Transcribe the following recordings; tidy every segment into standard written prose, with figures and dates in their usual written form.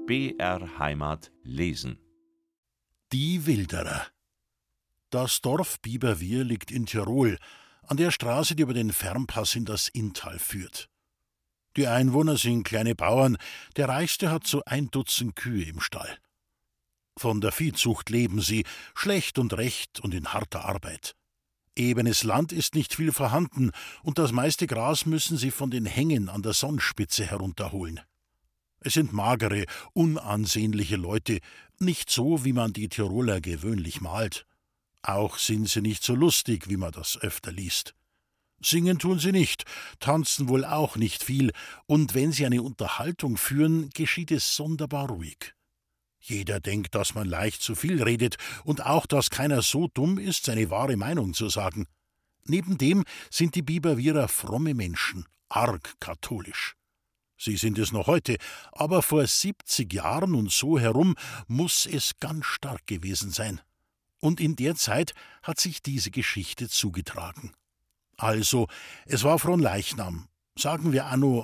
BR Heimat lesen. Die Wilderer. Das Dorf Biberwier liegt in Tirol, an der Straße, die über den Fernpass in das Inntal führt. Die Einwohner sind kleine Bauern, der Reichste hat so 1 Dutzend Kühe im Stall. Von der Viehzucht leben sie, schlecht und recht und in harter Arbeit. Ebenes Land ist nicht viel vorhanden, und das meiste Gras müssen sie von den Hängen an der Sonnspitze herunterholen. Es sind magere, unansehnliche Leute, nicht so, wie man die Tiroler gewöhnlich malt. Auch sind sie nicht so lustig, wie man das öfter liest. Singen tun sie nicht, tanzen wohl auch nicht viel, und wenn sie eine Unterhaltung führen, geschieht es sonderbar ruhig. Jeder denkt, dass man leicht zu viel redet, und auch, dass keiner so dumm ist, seine wahre Meinung zu sagen. Neben dem sind die Biberwierer fromme Menschen, arg katholisch. Sie sind es noch heute, aber vor 70 Jahren und so herum muss es ganz stark gewesen sein. Und in der Zeit hat sich diese Geschichte zugetragen. Also, es war Fronleichnam, sagen wir anno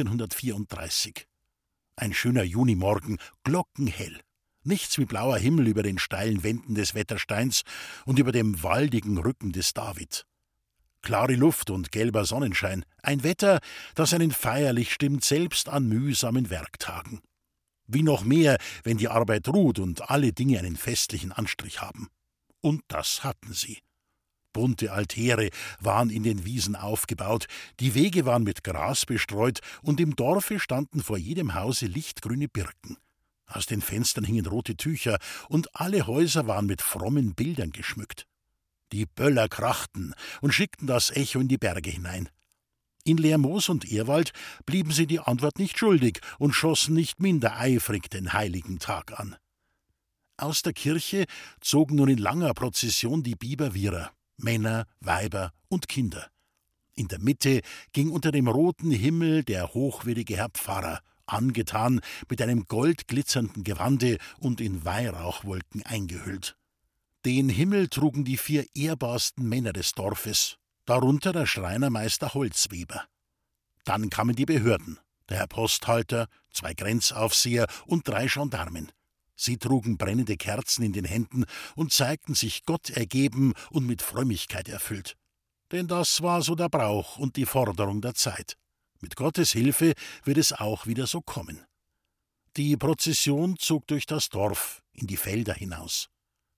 1834. Ein schöner Junimorgen, glockenhell. Nichts wie blauer Himmel über den steilen Wänden des Wettersteins und über dem waldigen Rücken des David. Klare Luft und gelber Sonnenschein, ein Wetter, das einen feierlich stimmt, selbst an mühsamen Werktagen. Wie noch mehr, wenn die Arbeit ruht und alle Dinge einen festlichen Anstrich haben. Und das hatten sie. Bunte Altäre waren in den Wiesen aufgebaut, die Wege waren mit Gras bestreut, und im Dorfe standen vor jedem Hause lichtgrüne Birken. Aus den Fenstern hingen rote Tücher, und alle Häuser waren mit frommen Bildern geschmückt. Die Böller krachten und schickten das Echo in die Berge hinein. In Lermoos und Ehrwald blieben sie die Antwort nicht schuldig und schossen nicht minder eifrig den heiligen Tag an. Aus der Kirche zogen nun in langer Prozession die Biberwierer, Männer, Weiber und Kinder. In der Mitte ging unter dem roten Himmel der hochwürdige Herr Pfarrer, angetan mit einem goldglitzernden Gewande und in Weihrauchwolken eingehüllt. Den Himmel trugen die 4 ehrbarsten Männer des Dorfes, darunter der Schreinermeister Holzweber. Dann kamen die Behörden, der Herr Posthalter, 2 Grenzaufseher und 3 Gendarmen. Sie trugen brennende Kerzen in den Händen und zeigten sich Gott ergeben und mit Frömmigkeit erfüllt. Denn das war so der Brauch und die Forderung der Zeit. Mit Gottes Hilfe wird es auch wieder so kommen. Die Prozession zog durch das Dorf, in die Felder hinaus.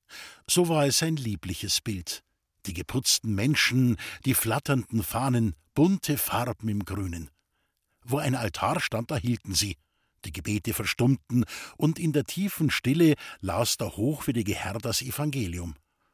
So war es ein liebliches Bild. Die geputzten Menschen, die flatternden Fahnen, bunte Farben im Grünen. Wo ein Altar stand, da hielten sie. Die Gebete verstummten, und in der tiefen Stille las der hochwürdige Herr das Evangelium.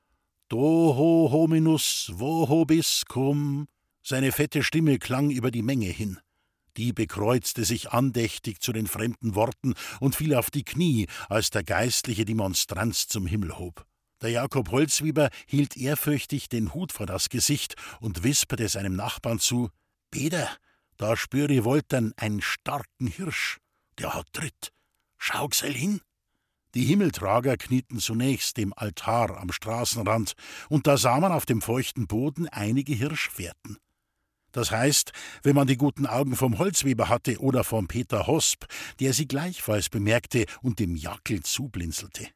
Doho hominus vobiscum. Seine fette Stimme klang über die Menge hin. Die bekreuzte sich andächtig zu den fremden Worten und fiel auf die Knie, als der Geistliche die Monstranz zum Himmel hob. Der Jakob Holzweber hielt ehrfürchtig den Hut vor das Gesicht und wisperte seinem Nachbarn zu: »Peter, da spür ich woltern einen starken Hirsch. Der hat Tritt. Schau gsell hin.« Die Himmeltrager knieten zunächst dem Altar am Straßenrand, und da sah man auf dem feuchten Boden einige Hirschfährten. Das heißt, wenn man die guten Augen vom Holzweber hatte oder vom Peter Hosp, der sie gleichfalls bemerkte und dem Jackel zublinzelte.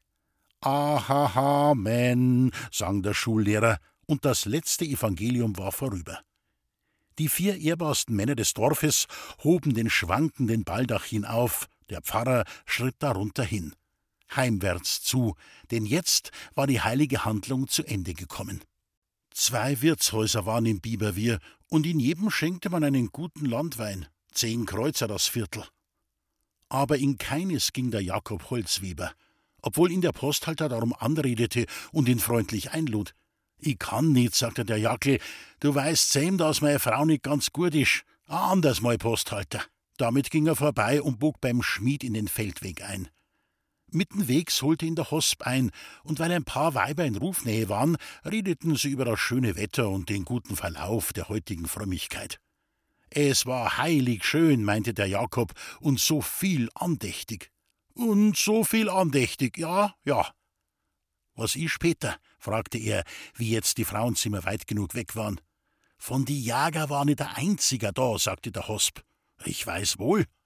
Amen, sang der Schullehrer, und das letzte Evangelium war vorüber. Die 4 ehrbarsten Männer des Dorfes hoben den schwankenden Baldachin auf, der Pfarrer schritt darunter hin. Heimwärts zu, denn jetzt war die heilige Handlung zu Ende gekommen. 2 Wirtshäuser waren im Biberwier, und in jedem schenkte man einen guten Landwein, 10 Kreuzer das Viertel. Aber in keines ging der Jakob Holzweber, obwohl ihn der Posthalter darum anredete und ihn freundlich einlud. »Ich kann nicht«, sagte der Jackel, »du weißt selm, dass meine Frau nicht ganz gut ist. Anders mal, Posthalter.« Damit ging er vorbei und bog beim Schmied in den Feldweg ein. Mittenwegs holte ihn der Hosp ein, und weil ein paar Weiber in Rufnähe waren, redeten sie über das schöne Wetter und den guten Verlauf der heutigen Frömmigkeit. Es war heilig schön, meinte der Jakob, und so viel andächtig. Und so viel andächtig, ja, ja. Was ist später? Fragte er, wie jetzt die Frauenzimmer weit genug weg waren. Von die Jäger war nicht der Einziger da, sagte der Hosp. Ich weiß wohl.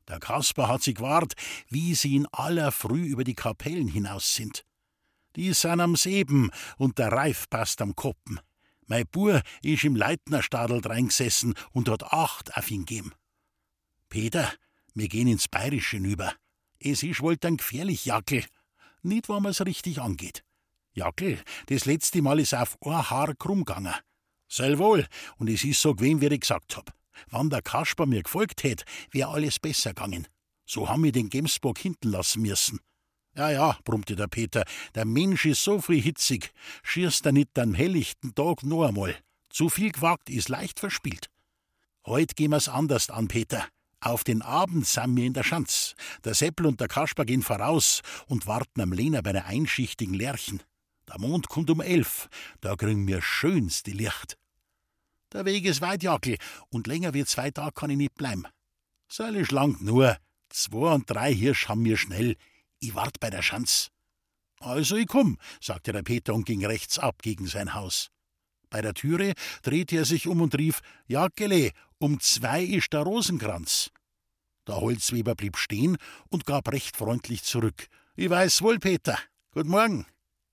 Der Kasper hat sich gewahrt, wie sie in aller Früh über die Kapellen hinaus sind. Die sind am Seben und der Reif passt am Koppen. Mein Bur ist im Leitnerstadel dreingesessen und hat 8 auf ihn gegeben. Peter, wir gehen ins Bayerische über. Es ist wohl dann gefährlich, Jackel. Nicht, wenn man's richtig angeht. Jackel, das letzte Mal ist auf ein Haar krumm gegangen. Soll wohl, und es ist so gewesen, wie ich gesagt hab. Wenn der Kasper mir gefolgt hätt, wär alles besser gegangen. So haben wir den Gemsbock hinten lassen müssen. Ja, brummte der Peter, der Mensch ist so viel hitzig. Schierst er nicht am helllichten Tag noch einmal. Zu viel gewagt ist leicht verspielt. Heut gehen wir's anders an, Peter. Auf den Abend sind wir in der Schanz. Der Seppel und der Kasper gehen voraus und warten am Lehner bei einer einschichtigen Lerchen. Der Mond kommt um 11, da kriegen wir schönste Licht. Der Weg ist weit, Jackel, und länger wie 2 Tage kann ich nicht bleiben. Soll ich lang nur. 2 und 3 Hirsch haben wir schnell. Ich wart bei der Schanz. Also ich komm, sagte der Peter und ging rechts ab gegen sein Haus. Bei der Türe drehte er sich um und rief: Jackele, um 2 ist der Rosenkranz. Der Holzweber blieb stehen und gab recht freundlich zurück: Ich weiß wohl, Peter. Guten Morgen.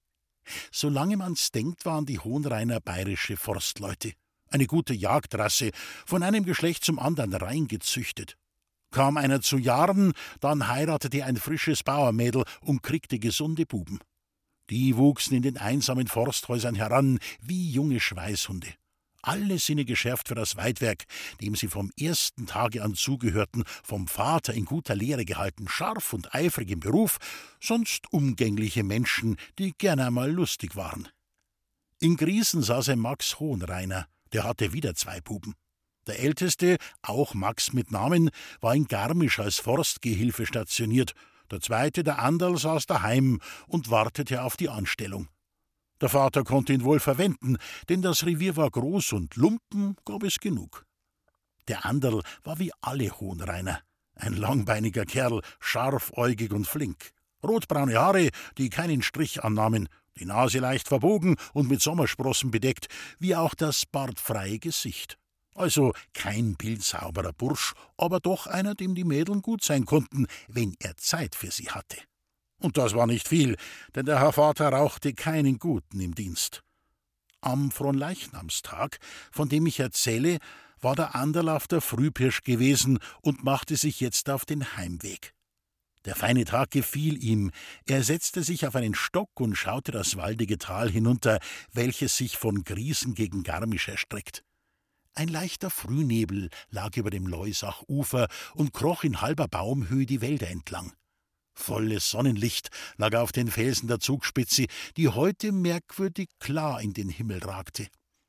Solange man's denkt, waren die Hohenrainer bayerische Forstleute. Eine gute Jagdrasse, von einem Geschlecht zum anderen reingezüchtet. Kam einer zu Jahren, dann heiratete ein frisches Bauermädel und kriegte gesunde Buben. Die wuchsen in den einsamen Forsthäusern heran wie junge Schweißhunde. Alle Sinne geschärft für das Weidwerk, dem sie vom ersten Tage an zugehörten, vom Vater in guter Lehre gehalten, scharf und eifrig im Beruf, sonst umgängliche Menschen, die gern einmal lustig waren. In Griesen saß ein Max Hohenrainer, der hatte wieder 2 Buben. Der älteste, auch Max mit Namen, war in Garmisch als Forstgehilfe stationiert. Der zweite, der Anderl, saß daheim und wartete auf die Anstellung. Der Vater konnte ihn wohl verwenden, denn das Revier war groß und Lumpen gab es genug. Der Anderl war wie alle Hohenrainer. Ein langbeiniger Kerl, scharfäugig und flink. Rotbraune Haare, die keinen Strich annahmen, die Nase leicht verbogen und mit Sommersprossen bedeckt, wie auch das bartfreie Gesicht. Also kein bildsauberer Bursch, aber doch einer, dem die Mädeln gut sein konnten, wenn er Zeit für sie hatte. Und das war nicht viel, denn der Herr Vater rauchte keinen Guten im Dienst. Am Fronleichnamstag, von dem ich erzähle, war der Anderl auf der Frühpirsch gewesen und machte sich jetzt auf den Heimweg. Der feine Tag gefiel ihm. Er setzte sich auf einen Stock und schaute das waldige Tal hinunter, welches sich von Griesen gegen Garmisch erstreckt. Ein leichter Frühnebel lag über dem Leusachufer und kroch in halber Baumhöhe die Wälder entlang. Volles Sonnenlicht lag auf den Felsen der Zugspitze, die heute merkwürdig klar in den Himmel ragte.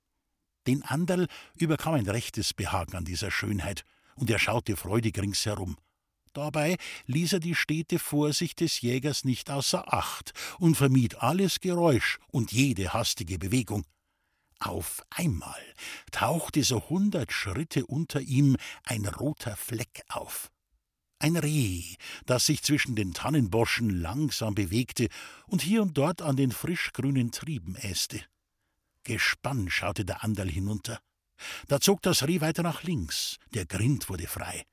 Den Anderl überkam ein rechtes Behagen an dieser Schönheit, und er schaute freudig ringsherum. Dabei ließ er die stete Vorsicht des Jägers nicht außer Acht und vermied alles Geräusch und jede hastige Bewegung. Auf einmal tauchte so 100 Schritte unter ihm ein roter Fleck auf. Ein Reh, das sich zwischen den Tannenboschen langsam bewegte und hier und dort an den frischgrünen Trieben äste. Gespannt schaute der Anderl hinunter. Da zog das Reh weiter nach links, der Grind wurde frei.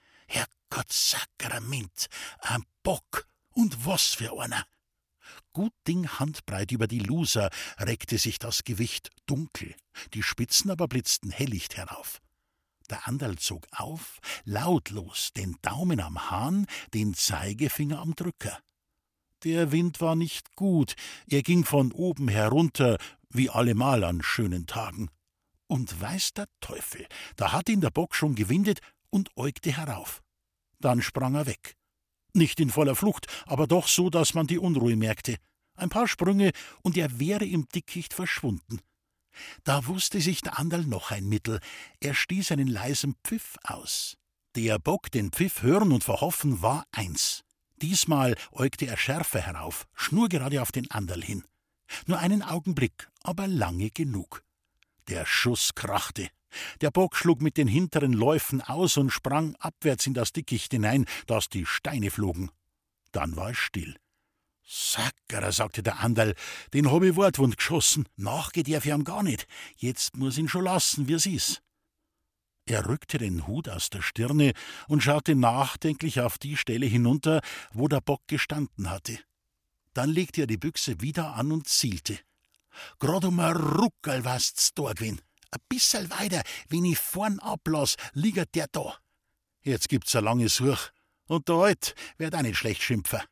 Herrgottsakrament, ein Bock, und was für einer! Gut Ding handbreit über die Luser reckte sich das Gewicht dunkel, die Spitzen aber blitzten hellicht herauf. Der Anderl zog auf, lautlos, den Daumen am Hahn, den Zeigefinger am Drücker. Der Wind war nicht gut, er ging von oben herunter, wie allemal an schönen Tagen. Und weiß der Teufel, da hat ihn der Bock schon gewindet und äugte herauf. Dann sprang er weg. Nicht in voller Flucht, aber doch so, dass man die Unruhe merkte. Ein paar Sprünge, und er wäre im Dickicht verschwunden. Da wusste sich der Anderl noch ein Mittel. Er stieß einen leisen Pfiff aus. Der Bock den Pfiff hören und verhoffen war eins. Diesmal äugte er schärfer herauf, schnurgerade auf den Anderl hin. Nur einen Augenblick, aber lange genug. Der Schuss krachte. Der Bock schlug mit den hinteren Läufen aus und sprang abwärts in das Dickicht hinein, dass die Steine flogen. Dann war es still. »Sackerer«, sagte der Anderl, »den hab ich wortwund geschossen. Nachgeht er für ihn gar nicht. Jetzt muss ihn schon lassen, wie es ist.« Er rückte den Hut aus der Stirne und schaute nachdenklich auf die Stelle hinunter, wo der Bock gestanden hatte. Dann legte er die Büchse wieder an und zielte. Grad um ein Ruckerl warst's da gewesen. Ein bisserl weiter, wenn ich vorn ablass, liegt der da. Jetzt gibt's ein langes Such. Und der Alt wird auch nicht schlecht schimpfen.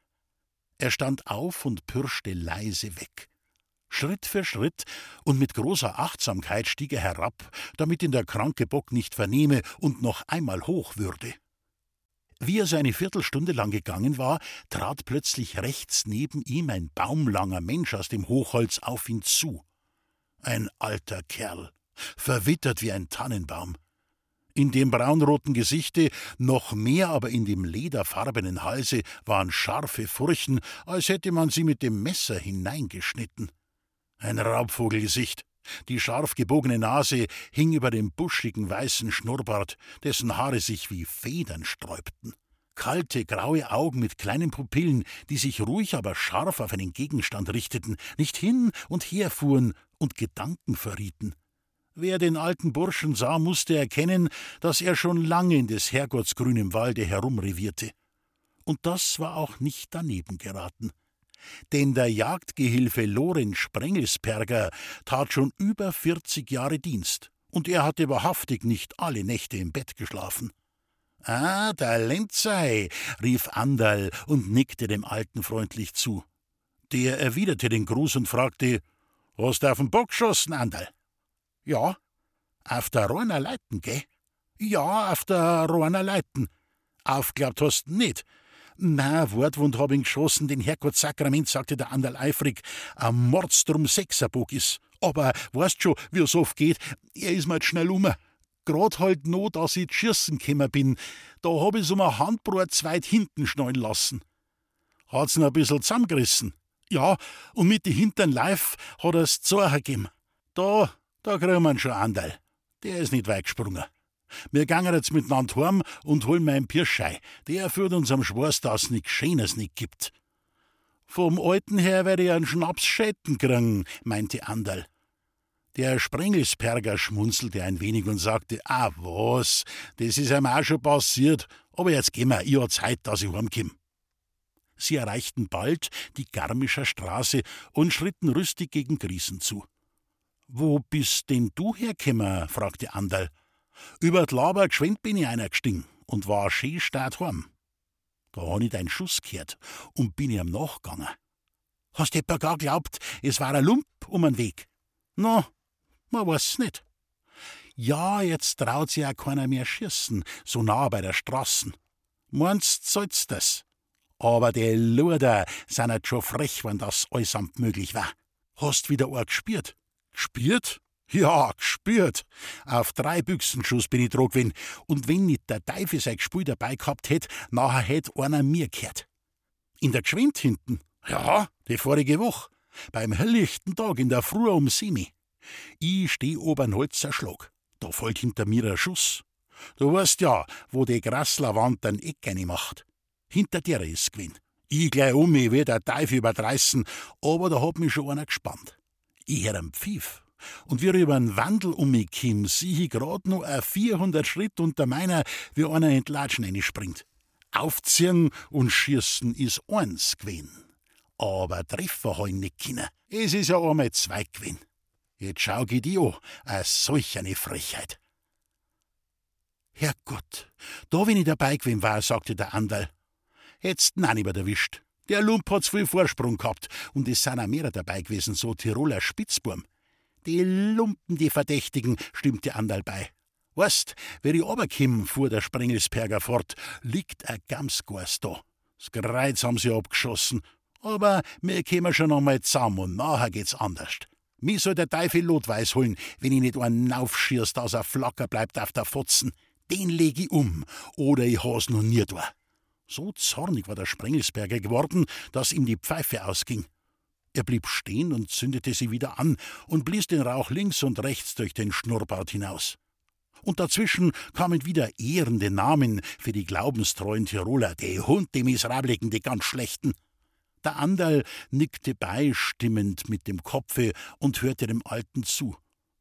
Er stand auf und pirschte leise weg. Schritt für Schritt und mit großer Achtsamkeit stieg er herab, damit ihn der kranke Bock nicht vernehme und noch einmal hoch würde. Wie er so eine Viertelstunde lang gegangen war, trat plötzlich rechts neben ihm ein baumlanger Mensch aus dem Hochholz auf ihn zu. Ein alter Kerl, verwittert wie ein Tannenbaum. In dem braunroten Gesichte, noch mehr aber in dem lederfarbenen Halse, waren scharfe Furchen, als hätte man sie mit dem Messer hineingeschnitten. Ein Raubvogelgesicht. Die scharf gebogene Nase hing über dem buschigen weißen Schnurrbart, dessen Haare sich wie Federn sträubten. Kalte, graue Augen mit kleinen Pupillen, die sich ruhig, aber scharf auf einen Gegenstand richteten, nicht hin und her fuhren und Gedanken verrieten. Wer den alten Burschen sah, musste erkennen, dass er schon lange in des Herrgotts grünem Walde herumrevierte. Und das war auch nicht daneben geraten. Denn der Jagdgehilfe Lorenz Sprengelsperger tat schon über 40 Jahre Dienst, und er hatte wahrhaftig nicht alle Nächte im Bett geschlafen. »Ah, der Lenzei«, rief Anderl und nickte dem Alten freundlich zu. Der erwiderte den Gruß und fragte: »Hast du auf den Bock geschossen, Anderl?« »Ja.« »Auf der Rohner Leiten, gell?« »Ja, auf der Rohner Leiten.« »Aufgeglaubt hast du nicht?« »Na, Wortwund hab ihn geschossen, den Herrgottssakrament«, sagte der Anderl eifrig, »ein Mordstrum Sechserbock is. Aber, weißt schon, wie es oft geht, er is mir jetzt schnell Grad halt noch, dass ich schießen gekommen bin, da hab ich's um ein Handbrot zweit hinten schnallen lassen.« »Hat's ihn ein bissl zusammengerissen?« »Ja, und mit die hinteren Leif hat er's Zorcher gegeben. Da kriegen wir ihn schon, Anderl. Der is nicht weit gesprungen. Wir gangen jetzt miteinander heim und holen meinen Pirschei. Der führt uns am Schwarz, dass nix Schönes nicht gibt.« »Vom Alten her werde ich einen Schnaps Schäten kriegen«, meinte Anderl. Der Sprengelsperger schmunzelte ein wenig und sagte: »Ah, was, das ist ihm auch schon passiert. Aber jetzt gehen wir, ich hab Zeit, dass ich heimkomm.« Sie erreichten bald die Garmischer Straße und schritten rüstig gegen Griesen zu. »Wo bist denn du hergekommen?«, fragte Anderl. »Über d' Laber geschwind bin ich einer gestiegen und war schön stad heim. Da hab ich deinen Schuss gehört und bin ihm nachgegangen. Hast du etwa gar glaubt, es war ein Lump um den Weg?« »Na, man weiß's nicht.« »Ja, jetzt traut sich auch keiner mehr schießen, so nah bei der Straßen. Meinst, sollst das? Aber die Luder sind halt schon frech, wenn das allesamt möglich war. Hast wieder einen gespürt?« »Gespürt? Ja, gespürt. Auf 3 Büchsenschuss bin ich dran gewesen. Und wenn nicht der Teufel sein Gespül dabei gehabt hätt, nachher hätt einer mir gehört. In der Gschwind hinten? Ja, die vorige Woche. Beim helllichten Tag in der Früh um 7. Ich steh ober'n Holzer Schlag. Da fällt hinter mir ein Schuss. Du weißt ja, wo die Grasslerwand ein Eck macht. Hinter der ist gewesen. Ich gleich mich wie der Teufel überreißen, aber da hat mich schon einer gespannt. Ich hör am Pfiff. Und wie er über'n Wandel mich kim, sieh ich grad noch 400 Schritt unter meiner, wie einer in die Latschen reinspringt. Aufziehen und schießen is eins gewesen. Aber treffen hab ich nicht können. Es is ja einmal 2 gewesen. Jetzt schau ich die an, solch eine Frechheit. »Herrgott, da wenn ich dabei gewesen war«, sagte der Anderl. »Hätt's den auch nicht mehr erwischt. Der Lump hat's viel Vorsprung gehabt und es sind auch mehrere dabei gewesen, so Tiroler Spitzburm. Die Lumpen, die Verdächtigen«, stimmte Anderl bei. »Weißt, wer ich runterkomm«, fuhr der Sprengelsperger fort, »liegt ein Gamsgors da. Das Kreuz haben sie abgeschossen. Aber wir kommen schon einmal zusammen und nachher geht's anders. Mich soll der Teufel Lotweiß holen, wenn ich nicht einen aufschieß, dass er flacker bleibt auf der Fotzen. Den leg ich oder ich has noch nie da.« So zornig war der Sprengelsperger geworden, dass ihm die Pfeife ausging. Er blieb stehen und zündete sie wieder an und blies den Rauch links und rechts durch den Schnurrbart hinaus. Und dazwischen kamen wieder ehrende Namen für die glaubenstreuen Tiroler, die Hund, die Miserabligen, die ganz Schlechten. Der Anderl nickte beistimmend mit dem Kopfe und hörte dem Alten zu.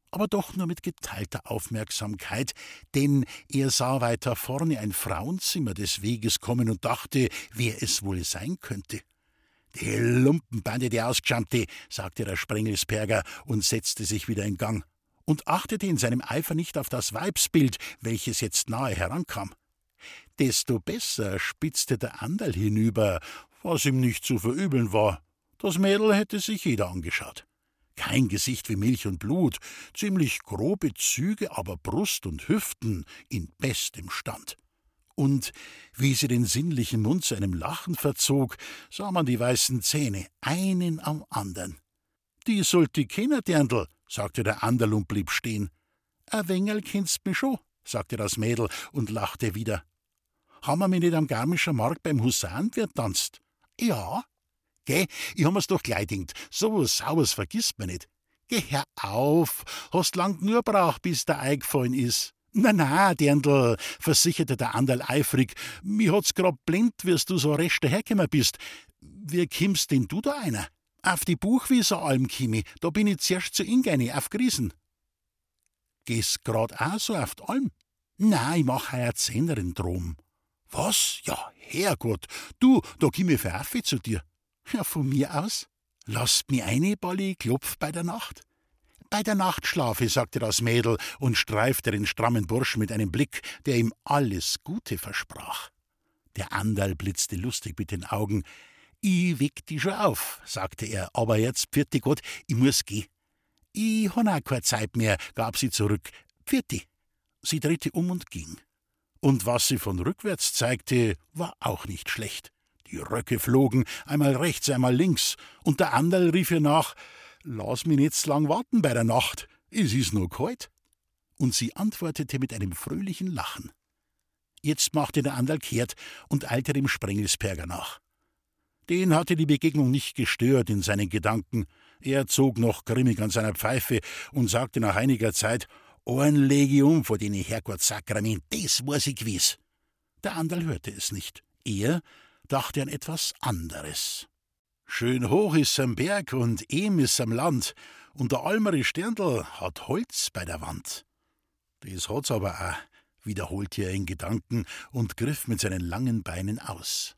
aber doch nur mit geteilter Aufmerksamkeit, denn er sah weiter vorne ein Frauenzimmer des Weges kommen und dachte, wer es wohl sein könnte. »Die Lumpenbande, die Ausgeschammte«, sagte der Sprengelsperger und setzte sich wieder in Gang und achtete in seinem Eifer nicht auf das Weibsbild, welches jetzt nahe herankam. Desto besser spitzte der Anderl hinüber, was ihm nicht zu verübeln war. Das Mädel hätte sich jeder angeschaut. Kein Gesicht wie Milch und Blut, ziemlich grobe Züge, aber Brust und Hüften in bestem Stand. Und wie sie den sinnlichen Mund zu einem Lachen verzog, sah man die weißen Zähne, einen am andern. »Die sollt ich kennen, Dirndl«, sagte der Anderl und blieb stehen. »Ein Wengerl kennst mich schon«, sagte das Mädel und lachte wieder. »Haben wir mich nicht am Garmischer Markt beim Husarenwirt tanzt?« »Ja.« »Geh, ich hab mir's doch gleich gedacht, so was Sauers vergisst man nicht.« »Geh, hör auf, hast lang nur braucht, bis der eingefallen ist.« »Na, Dirndl«, versicherte der Anderl eifrig, »mich hat's grad blind, wir's du so recht dahergekommen bist. Wie kimmst denn du da einer?« »Auf die Buchwieseralm kimi, da bin ich zuerst zu Ingene, auf Griesen.« »Gehst grad auch so auf die Alm?« »Na, ich mach heuer Zehnerin drum.« »Was? Ja, Herrgott, du, da komm ich für Affe zu dir.« »Ja, von mir aus. Lasst mi eine, Balli, klopf bei der Nacht.« »Bei der Nacht schlafe«, sagte das Mädel und streifte den strammen Burschen mit einem Blick, der ihm alles Gute versprach. Der Anderl blitzte lustig mit den Augen. »Ich weck dich schon auf«, sagte er, »aber jetzt, pfiat Gott, ich muss gehen.« »Ich han auch keine Zeit mehr«, gab sie zurück. »Pfiat.« Sie drehte um und ging. Und was sie von rückwärts zeigte, war auch nicht schlecht. Die Röcke flogen, einmal rechts, einmal links, und der Anderl rief ihr nach, »Lass mich nicht so lang warten bei der Nacht, es ist noch kalt.« Und sie antwortete mit einem fröhlichen Lachen. Jetzt machte der Anderl kehrt und eilte dem Sprengelsperger nach. Den hatte die Begegnung nicht gestört in seinen Gedanken. Er zog noch grimmig an seiner Pfeife und sagte nach einiger Zeit, »Einen lege ich um vor den Herrgottsakrament, das weiß ich gewiss.« Der Anderl hörte es nicht. Er dachte an etwas anderes. Schön hoch ist am Berg und ehm ist am Land, und der Almere Sterndl hat Holz bei der Wand. Das hat's aber auch, wiederholte er in Gedanken und griff mit seinen langen Beinen aus.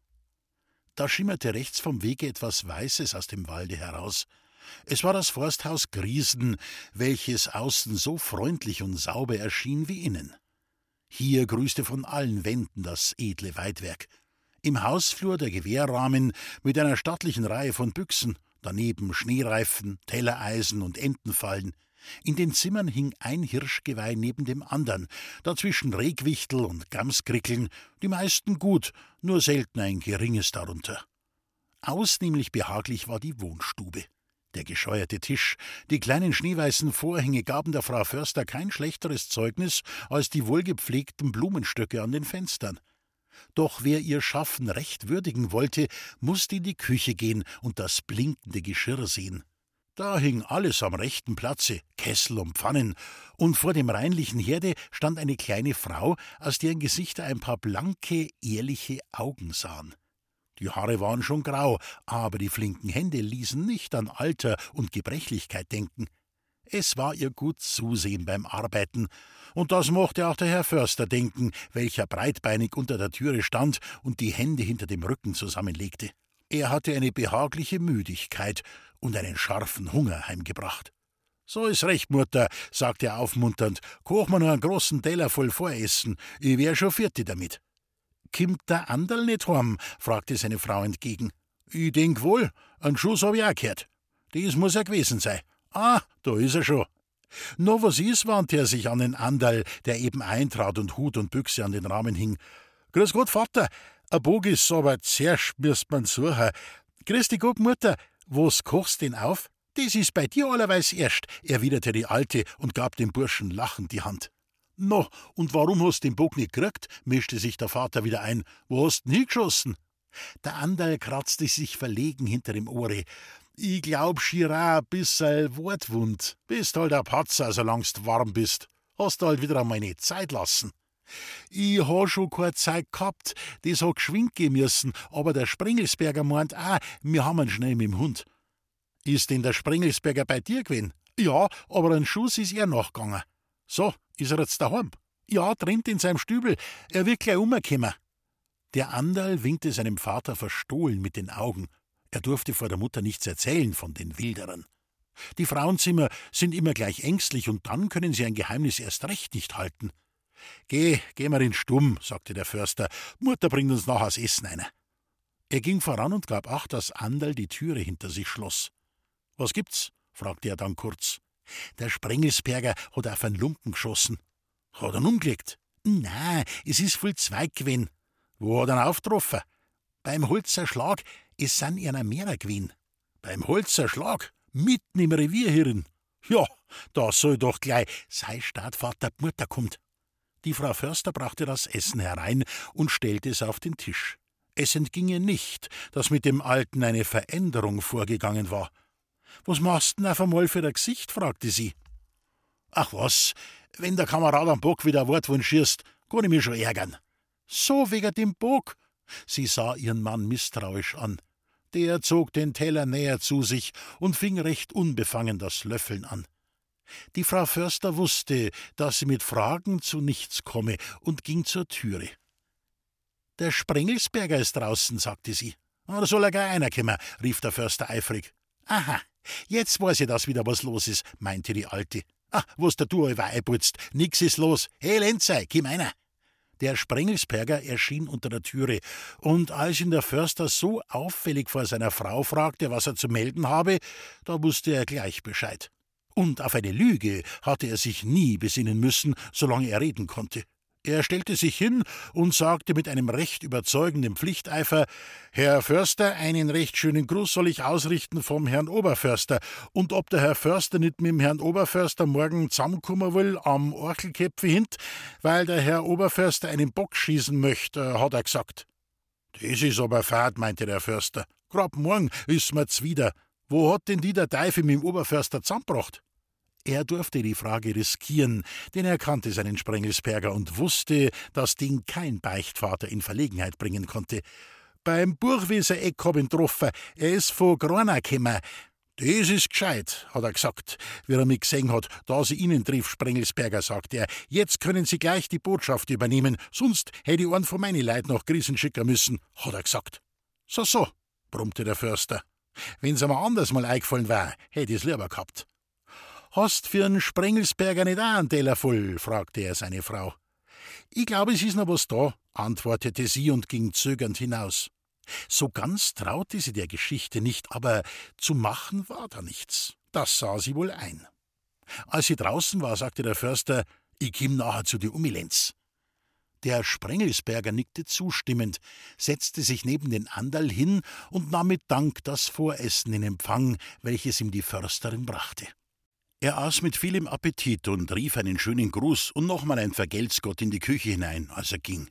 Da schimmerte rechts vom Wege etwas Weißes aus dem Walde heraus. Es war das Forsthaus Griesen, welches außen so freundlich und sauber erschien wie innen. Hier grüßte von allen Wänden das edle Weidwerk. Im Hausflur der Gewehrrahmen mit einer stattlichen Reihe von Büchsen, daneben Schneereifen, Tellereisen und Entenfallen. In den Zimmern hing ein Hirschgeweih neben dem andern, dazwischen Rehgwichtel und Gamskrickeln, die meisten gut, nur selten ein geringes darunter. Ausnehmlich behaglich war die Wohnstube. Der gescheuerte Tisch, die kleinen schneeweißen Vorhänge gaben der Frau Förster kein schlechteres Zeugnis als die wohlgepflegten Blumenstöcke an den Fenstern. Doch wer ihr Schaffen recht würdigen wollte, musste in die Küche gehen und das blinkende Geschirr sehen. Da hing alles am rechten Platze, Kessel und Pfannen, und vor dem reinlichen Herde stand eine kleine Frau, aus deren Gesichter ein paar blanke, ehrliche Augen sahen. Die Haare waren schon grau, aber die flinken Hände ließen nicht an Alter und Gebrechlichkeit denken. Es war ihr gut Zusehen beim Arbeiten, und das mochte auch der Herr Förster denken, welcher breitbeinig unter der Türe stand und die Hände hinter dem Rücken zusammenlegte. Er hatte eine behagliche Müdigkeit und einen scharfen Hunger heimgebracht. »So ist recht, Mutter«, sagte er aufmunternd, »koch mir noch einen großen Teller voll Voressen, ich wär schon fertig damit.« »Kimmt der Anderl nicht heim?« fragte seine Frau entgegen. »Ich denk wohl, einen Schuss hab ich auch gehört. Das muss er gewesen sein. Ah, da ist er schon.« »No, was ist?« wandte er sich an den Anderl, der eben eintrat und Hut und Büchse an den Rahmen hing. »Grüß Gott, Vater, ein Bog ist, aber zuerst müsst man suchen. Grüß dich Gott, Mutter, was kochst denn auf?« »Das ist bei dir allerweis erst«, erwiderte die Alte und gab dem Burschen lachend die Hand. »No, und warum hast du den Bock nicht gekriegt?« mischte sich der Vater wieder ein. »Wo hast du denn hingeschossen?« Der Anderl kratzte sich verlegen hinter dem Ohre. »Ich glaub schier auch ein bisserl wortwund. Bist halt ein Patzer, solang's du warm bist. Hast du halt wieder einmal nicht Zeit lassen.« »Ich ha schon keine Zeit gehabt, das hat geschwind gehen müssen, aber der Sprengelsberger meint auch, wir haben ihn schnell mit dem Hund.« »Ist denn der Sprengelsberger bei dir gewesen?« Ja, aber ein Schuss ist er nachgegangen. So, ist er jetzt daheim? Ja, drin in seinem Stübel. Er wird gleich umkommen. Der Anderl winkte seinem Vater verstohlen mit den Augen. Er durfte vor der Mutter nichts erzählen von den Wilderern. Die Frauenzimmer sind immer gleich ängstlich und dann können sie ein Geheimnis erst recht nicht halten. Geh wir in Stumm, sagte der Förster. Mutter bringt uns nachher das Essen ein. Er ging voran und gab acht, dass Anderl die Türe hinter sich schloss. Was gibt's? Fragte er dann kurz. Der Sprengelsberger hat auf einen Lumpen geschossen. Hat er ihn umgelegt? Nein, es ist voll Zweig gewesen. Wo hat er ihn aufgetroffen? Beim Holzer Schlag, es sind einer mehrer gewesen. Beim Holzer Schlag? Mitten im Revierhirn. Ja, da soll doch gleich sein Staatvater die Mutter kommt. Die Frau Förster brachte das Essen herein und stellte es auf den Tisch. Es entging ihr nicht, dass mit dem Alten eine Veränderung vorgegangen war. »Was machst denn auf einmal für ein Gesicht?« fragte sie. »Ach was, wenn der Kamerad am Bock wieder ein Wortwunsch schießt, kann ich mich schon ärgern.« »So wegen dem Bock?« Sie sah ihren Mann misstrauisch an. Der zog den Teller näher zu sich und fing recht unbefangen das Löffeln an. Die Frau Förster wusste, dass sie mit Fragen zu nichts komme, und ging zur Türe. »Der Sprengelsberger ist draußen«, sagte sie. »Da soll er gleich einer kommen«, rief der Förster eifrig. »Aha, jetzt weiß ich das wieder, was los ist«, meinte die Alte. »Ah, was du über einputzt, nix ist los. Hey, Lenzei, komm einer!« Der Sprengelsberger erschien unter der Türe, und als ihn der Förster so auffällig vor seiner Frau fragte, was er zu melden habe, da wusste er gleich Bescheid. Und auf eine Lüge hatte er sich nie besinnen müssen, solange er reden konnte. Er stellte sich hin und sagte mit einem recht überzeugenden Pflichteifer: »Herr Förster, einen recht schönen Gruß soll ich ausrichten vom Herrn Oberförster. Und ob der Herr Förster nicht mit dem Herrn Oberförster morgen zusammenkommen will am Orchelkäpfe hint, weil der Herr Oberförster einen Bock schießen möchte, hat er gesagt.« »Das ist aber fad«, meinte der Förster. »Grad morgen ist mir's wieder. Wo hat denn die der Teufel mit dem Oberförster zusammengebracht?« Er durfte die Frage riskieren, denn er kannte seinen Sprengelsberger und wusste, dass den kein Beichtvater in Verlegenheit bringen konnte. »Beim Burchweser Eck hab ihn getroffen, er ist von Grana gekommen.« »Das ist gescheit«, hat er gesagt, wie er mich gesehen hat, da sie Ihnen trifft, Sprengelsberger, sagte er. »Jetzt können Sie gleich die Botschaft übernehmen, sonst hätte ich einen von meinen Leuten nach Griechen schicken müssen«, hat er gesagt. »So«, brummte der Förster. »Wenn's einmal anders mal eingefallen wär, hätte ich's lieber gehabt.« »Hast für einen Sprengelsberger nicht auch einen Teller voll?« fragte er seine Frau. »Ich glaube, es ist noch was da«, antwortete sie und ging zögernd hinaus. So ganz traute sie der Geschichte nicht, aber zu machen war da nichts. Das sah sie wohl ein. Als sie draußen war, sagte der Förster: »Ich komm nachher zu dir Lenz.« Der Sprengelsberger nickte zustimmend, setzte sich neben den Anderl hin und nahm mit Dank das Voressen in Empfang, welches ihm die Försterin brachte. Er aß mit vielem Appetit und rief einen schönen Gruß und nochmal ein Vergelt's Gott in die Küche hinein, als er ging.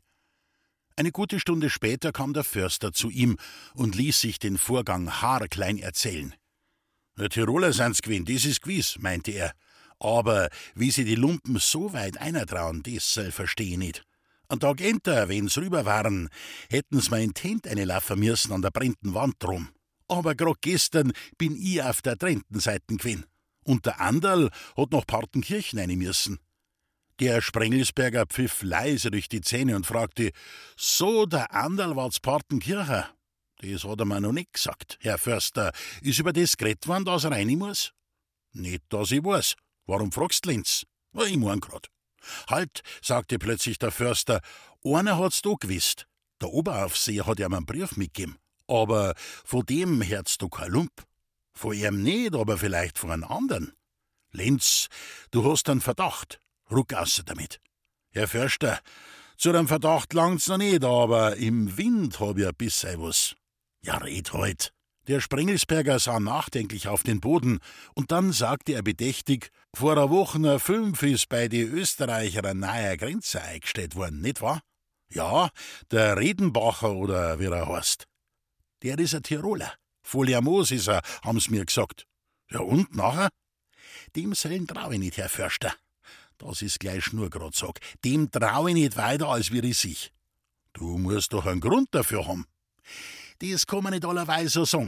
Eine gute Stunde später kam der Förster zu ihm und ließ sich den Vorgang haarklein erzählen. »Der Tiroler sind's gewesen, das ist gewiss«, meinte er. »Aber wie sie die Lumpen so weit eintrauen, das versteh ich nicht. Ein Tag enter, wenn's rüber waren, hätten's mir in Tent einlaufen müssen an der brennenden Wand drum. Aber grad gestern bin ich auf der trennten Seite gewesen. Und der Anderl hat nach Partenkirchen rein müssen.« Der Sprengelsberger pfiff leise durch die Zähne und fragte: »So, der Anderl war zu Partenkirchen?« »Das hat er mir noch nicht gesagt, Herr Förster. Ist über das geredet worden, dass er rein muss?« »Nicht, dass ich weiß. Warum fragst du, Lenz?« »Ich mein grad.« »Halt«, sagte plötzlich der Förster, »einer hat's da gewusst. Der Oberaufseher hat ihm einen Brief mitgegeben. Aber von dem hört's du kein Lump. Von ihm nicht, aber vielleicht von einem anderen. Lenz, du hast einen Verdacht. Ruck außer damit. Herr Förster, zu dem Verdacht langt's noch nicht, aber im Wind hab ich ein bisschen was.« »Ja, red halt.« Der Sprengelsberger sah nachdenklich auf den Boden, und dann sagte er bedächtig: »Vor einer Woche 5 ist bei die Österreicher eine neue Grenze eingestellt worden, nicht wahr?« »Ja, der Redenbacher oder wie er heißt.« »Der ist ein Tiroler. Foliamos ist er, haben's mir gesagt.« »Ja, und nachher?« »Dem sollen trau ich nicht, Herr Förster. Das ist gleich Schnurgerad, sag. Dem trau ich nicht weiter, als wie ich sich.« »Du musst doch einen Grund dafür haben.« »Das kann man nicht allerweil so sagen.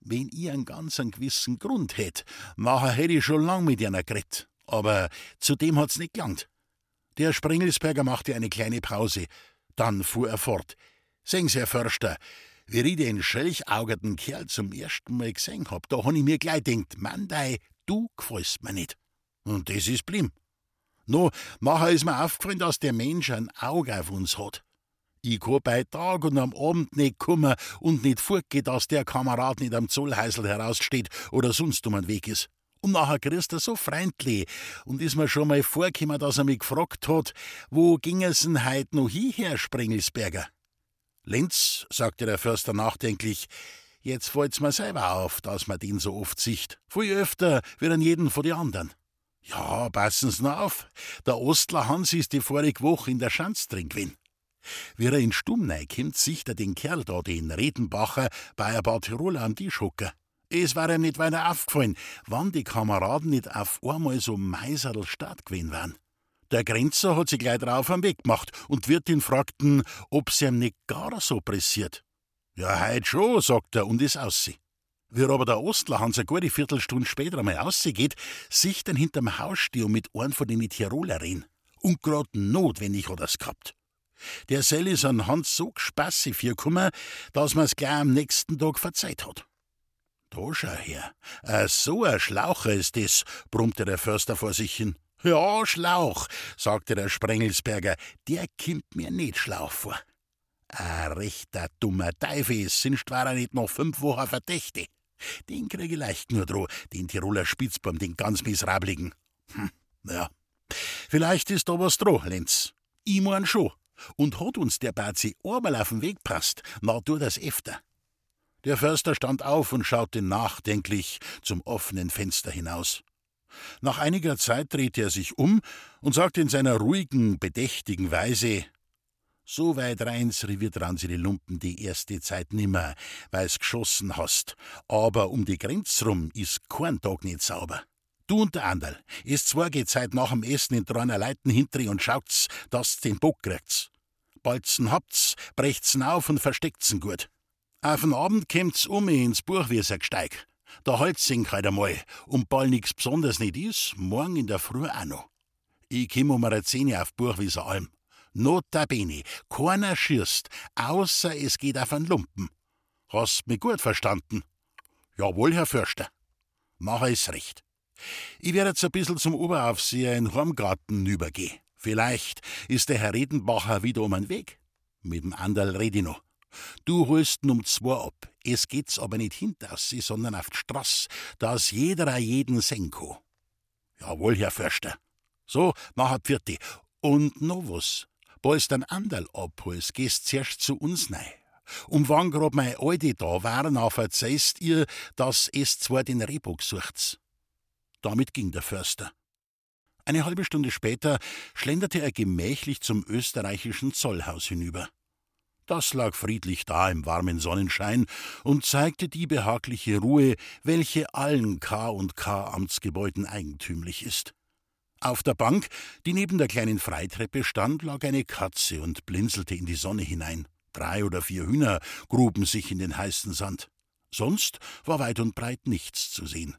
Wenn ich einen ganz gewissen Grund hätt, nachher hätt ich schon lang mit einer geredt. Aber zu dem hat's nicht gelangt. Der Sprengelsberger machte eine kleine Pause. Dann fuhr er fort. Sehen Sie, Herr Förster, wie ich den schelchaugerten Kerl zum ersten Mal gesehen hab, da han ich mir gleich denkt, Mandei, du gefällst mir nicht. Und das ist blieben. No, nachher ist mir aufgefallen, dass der Mensch ein Auge auf uns hat. Ich kann bei Tag und am Abend nicht kommen und nicht fortgehen, dass der Kamerad nicht am Zollhäusl heraussteht oder sonst um den Weg ist. Und nachher grüßt er so freundlich und ist mir schon mal vorgekommen, dass er mich gefragt hat, wo ging es denn heut noch hin, Herr Sprengelsberger? Lenz, sagte der Förster nachdenklich, jetzt fällt's mir selber auf, dass man den so oft sieht. Viel öfter wie an jeden von den anderen. Ja, passen's nur auf. Der Ostler Hans ist die vorige Woche in der Schanz drin gewesen. Wie er in Stumm reinkommt, sieht er den Kerl da, den Redenbacher, bei ein paar Tiroler am Tisch hocken. Es war ihm nicht weiter aufgefallen, wann die Kameraden nicht auf einmal so meiserl stark gewesen wären. Der Grenzer hat sich gleich drauf am Weg gemacht und die Wirtin fragten, ob's ihm nicht gar so pressiert. Ja, heut schon, sagt er und ist aussie. Wie aber der Ostler Hans eine gute Viertelstunde später einmal ausgeht, sieht er hinterm Haus stehen und mit einem von den Tiroler reden. Und grad notwendig hat er's gehabt. Der Sell ist an Hans so gespassig vorgekommen, dass man's gleich am nächsten Tag verzeiht hat. Da schau her, so ein Schlaucher ist das, brummte der Förster vor sich hin. Ja, Schlauch, sagte der Sprengelsberger, der kimmt mir nicht Schlauch vor. Ein rechter dummer Teufel ist, sonst war er nicht noch 5 Wochen verdächtig. Den krieg ich leicht nur dran, den Tiroler Spitzbum, den ganz miserabligen. Ja, vielleicht ist da was dran, Lenz. Ich mein schon. Und hat uns der Bazi einmal auf den Weg passt, na tut das öfter. Der Förster stand auf und schaute nachdenklich zum offenen Fenster hinaus. Nach einiger Zeit drehte er sich um und sagte in seiner ruhigen, bedächtigen Weise: »So weit rein's Revier dran sie die Lumpen die erste Zeit nimmer, weil's geschossen hast. Aber um die Grenz rum ist kein Tag nicht sauber. Du und der Anderl, es zwar geht Zeit nach dem Essen in 3 Leuten hintri und schaut's, dass den Bock kriegt's. Balzen habt's, brecht's auf und versteckt's gut. Auf den Abend kommt's ins Buchwieser Gesteig. Da halt's ihn halt einmal, und bald nix Besonderes nicht ist, morgen in der Früh auch noch. Ich komm um 10 auf Buchwieser Alm. Notabene, keiner schießt, außer es geht auf einen Lumpen. Hast mich gut verstanden? Jawohl, Herr Förster. Nachher ist recht. Ich werde jetzt ein bisschen zum Oberaufseher in Hormgarten übergehen. Vielleicht ist der Herr Redenbacher wieder um den Weg. Mit dem Anderl red ich noch. Du holst ihn um 2 ab. Es geht's aber nicht hinter sie, sondern auf die Straß, dass jeder jeden sehen kann. Jawohl, Herr Förster. So, nachher Pfiati. Und noch was. Bald den Anderl abholst, gehst zuerst zu uns rein. Und wann grad meine Alte da war, nachher erzählst ihr, dass es zwar den Rehbock sucht's. Damit ging der Förster. Eine halbe Stunde später schlenderte er gemächlich zum österreichischen Zollhaus hinüber. Das lag friedlich da im warmen Sonnenschein und zeigte die behagliche Ruhe, welche allen K&K Amtsgebäuden eigentümlich ist. Auf der Bank, die neben der kleinen Freitreppe stand, lag eine Katze und blinzelte in die Sonne hinein. 3 oder 4 Hühner gruben sich in den heißen Sand. Sonst war weit und breit nichts zu sehen.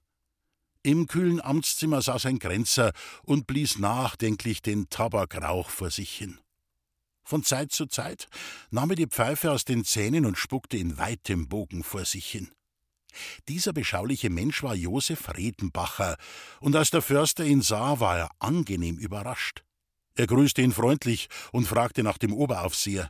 Im kühlen Amtszimmer saß ein Grenzer und blies nachdenklich den Tabakrauch vor sich hin. Von Zeit zu Zeit nahm er die Pfeife aus den Zähnen und spuckte in weitem Bogen vor sich hin. Dieser beschauliche Mensch war Josef Redenbacher, und als der Förster ihn sah, war er angenehm überrascht. Er grüßte ihn freundlich und fragte nach dem Oberaufseher.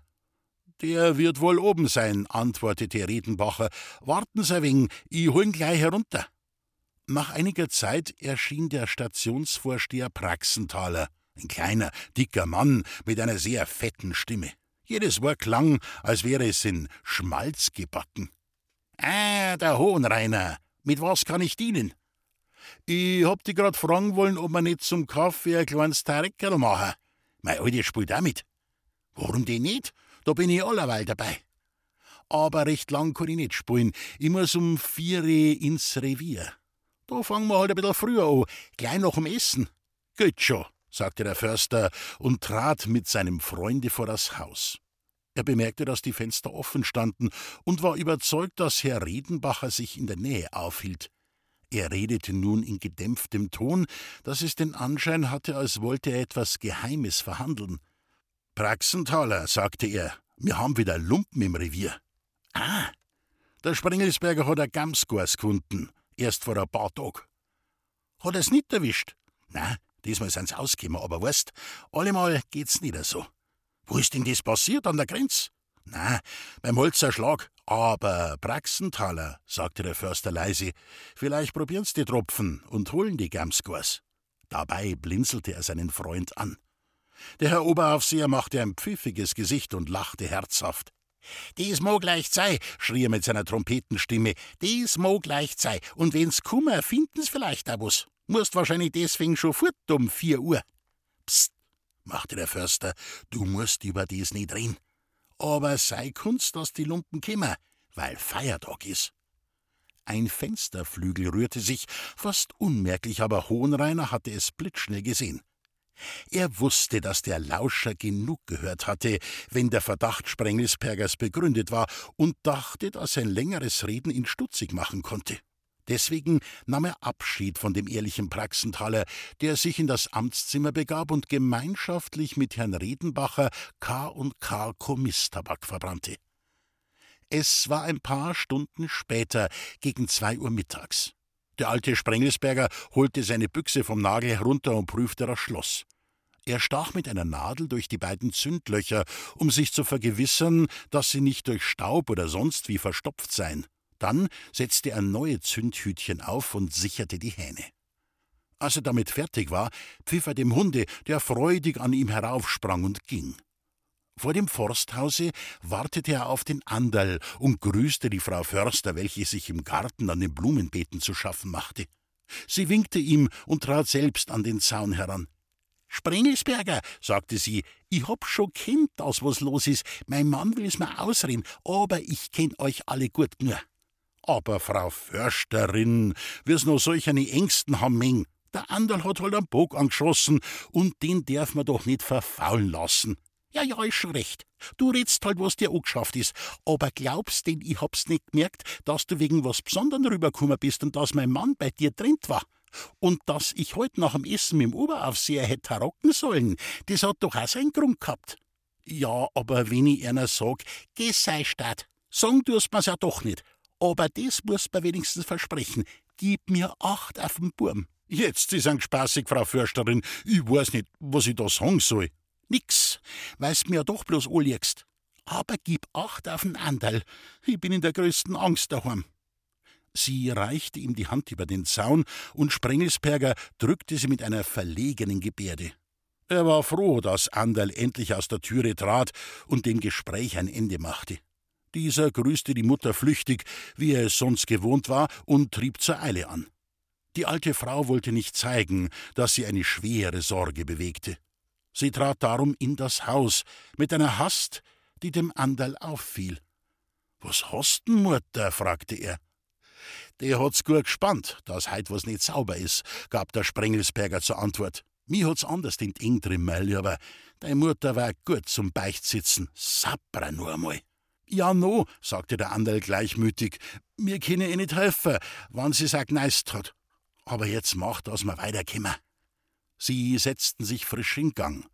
»Der wird wohl oben sein«, antwortete Redenbacher. »Warten Sie ein wenig, ich hol ihn gleich herunter.« Nach einiger Zeit erschien der Stationsvorsteher Praxenthaler, ein kleiner, dicker Mann mit einer sehr fetten Stimme. Jedes Wort klang, als wäre es in Schmalz gebacken. Der Hohenreiner, mit was kann ich dienen? Ich hab dich grad fragen wollen, ob wir nicht zum Kaffee ein kleines Tareckerl machen. Mein Alte spielt auch mit. Warum denn nicht? Da bin ich allerweil dabei. Aber recht lang kann ich nicht spielen. Ich muss um 4 Uhr ins Revier. Da fangen wir halt ein bisschen früher an, gleich nach dem Essen. Geht schon, sagte der Förster und trat mit seinem Freunde vor das Haus. Er bemerkte, dass die Fenster offen standen und war überzeugt, dass Herr Redenbacher sich in der Nähe aufhielt. Er redete nun in gedämpftem Ton, dass es den Anschein hatte, als wollte er etwas Geheimes verhandeln. »Praxenthaler«, sagte er, »wir haben wieder Lumpen im Revier.« »Ah, der Sprengelsberger hat ein Gamsgors gefunden, erst vor ein paar Tagen.« »Hat er's nicht erwischt?« »Nein, diesmal sind's ausgekommen, aber weißt, allemal geht's nicht so.« »Wo ist denn das passiert, an der Grenz?« »Na, beim Holzer Schlag. Aber Praxenthaler«, sagte der Förster leise, »vielleicht probieren's die Tropfen und holen die Gamsgors.« Dabei blinzelte er seinen Freund an. Der Herr Oberaufseher machte ein pfiffiges Gesicht und lachte herzhaft. »Dies mag leicht sei«, schrie er mit seiner Trompetenstimme, »dies mag leicht sei, und wenn's kummer, finden's vielleicht auch was. Musst wahrscheinlich deswegen schon fort um 4 Uhr.« »Psst«, machte der Förster, »du musst über dies nicht reden. Aber sei Kunst, dass die Lumpen kimmer, weil Feiertag is.« Ein Fensterflügel rührte sich, fast unmerklich, aber Hohenrainer hatte es blitzschnell gesehen. Er wusste, dass der Lauscher genug gehört hatte, wenn der Verdacht Sprengelsbergers begründet war, und dachte, dass ein längeres Reden ihn stutzig machen konnte. Deswegen nahm er Abschied von dem ehrlichen Praxenthaler, der sich in das Amtszimmer begab und gemeinschaftlich mit Herrn Redenbacher K&K Komisstabak verbrannte. Es war ein paar Stunden später, gegen 2 Uhr mittags. Der alte Sprengelsberger holte seine Büchse vom Nagel herunter und prüfte das Schloss. Er stach mit einer Nadel durch die beiden Zündlöcher, um sich zu vergewissern, dass sie nicht durch Staub oder sonst wie verstopft seien. Dann setzte er neue Zündhütchen auf und sicherte die Hähne. Als er damit fertig war, pfiff er dem Hunde, der freudig an ihm heraufsprang und ging. Vor dem Forsthause wartete er auf den Anderl und grüßte die Frau Förster, welche sich im Garten an den Blumenbeeten zu schaffen machte. Sie winkte ihm und trat selbst an den Zaun heran. »Sprengelsberger«, sagte sie, »ich hab schon kennt, dass was los is. Mein Mann will's mir ausreden, aber ich kenn euch alle gut genug.« »Aber Frau Försterin, wir's noch solch eine Ängsten haben mögen. Der Anderl hat halt einen Bock angeschossen und den darf man doch nicht verfaulen lassen.« »Ja, ist schon recht. Du redst halt, was dir angeschafft ist. Aber glaubst denn, ich hab's nicht gemerkt, dass du wegen was Besonderem rübergekommen bist und dass mein Mann bei dir trennt war? Und dass ich heute nach dem Essen mit dem Oberaufseher hätte tarocken sollen, das hat doch auch seinen Grund gehabt.« »Ja, aber wenn ich einer sag, geh sei statt, sagen tust mir's ja doch nicht. Aber das musst mir wenigstens versprechen. Gib mir Acht auf den Burm.« »Jetzt ist ein spaßig, Frau Försterin. Ich weiß nicht, was ich da sagen soll.« »Nix, weil's mir ja doch bloß anliegst. Aber gib Acht auf den Anderl. Ich bin in der größten Angst daheim.« Sie reichte ihm die Hand über den Zaun, und Sprengelsberger drückte sie mit einer verlegenen Gebärde. Er war froh, dass Anderl endlich aus der Türe trat und dem Gespräch ein Ende machte. Dieser grüßte die Mutter flüchtig, wie er es sonst gewohnt war, und trieb zur Eile an. Die alte Frau wollte nicht zeigen, dass sie eine schwere Sorge bewegte. Sie trat darum in das Haus, mit einer Hast, die dem Anderl auffiel. »Was hast denn, Mutter?« fragte er. »Der hat's gut gespannt, dass heut was nicht sauber is«, gab der Sprengelsberger zur Antwort. »Mi hat's anders in eng drin, aber deine Mutter war gut zum Beichtsitzen. Sapra nur einmal.« »Ja, no«, sagte der Anderl gleichmütig, »mir können ihr nicht helfen, wann sie's auch gneist hat. Aber jetzt macht, dass wir weiterkommen.« Sie setzten sich frisch in Gang.